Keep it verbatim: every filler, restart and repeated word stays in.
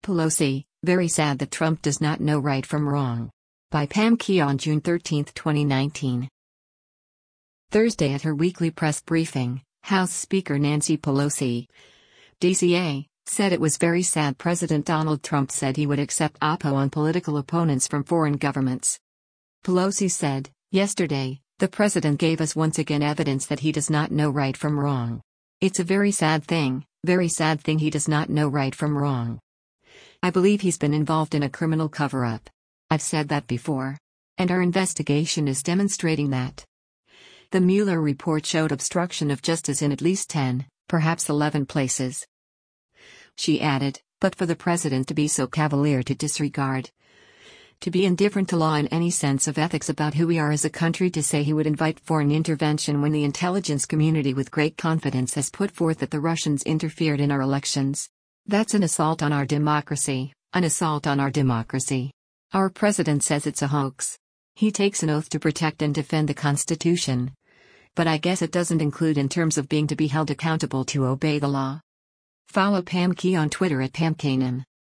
Pelosi, very sad that Trump does not know right from wrong. By Pam Key on June thirteenth, twenty nineteen. Thursday at her weekly press briefing, House Speaker Nancy Pelosi, D C A, said it was very sad President Donald Trump said he would accept oppo on political opponents from foreign governments. Pelosi said, "Yesterday, the president gave us once again evidence that he does not know right from wrong. It's a very sad thing, very sad thing he does not know right from wrong. I believe he's been involved in a criminal cover-up. I've said that before. And our investigation is demonstrating that." The Mueller report showed obstruction of justice in at least ten, perhaps eleven places. She added, "But for the president to be so cavalier to disregard, to be indifferent to law in any sense of ethics about who we are as a country, to say he would invite foreign intervention when the intelligence community with great confidence has put forth that the Russians interfered in our elections. That's an assault on our democracy, an assault on our democracy. Our president says it's a hoax. He takes an oath to protect and defend the Constitution. But I guess it doesn't include in terms of being to be held accountable to obey the law." Follow Pam Key on Twitter at Pam Kanan.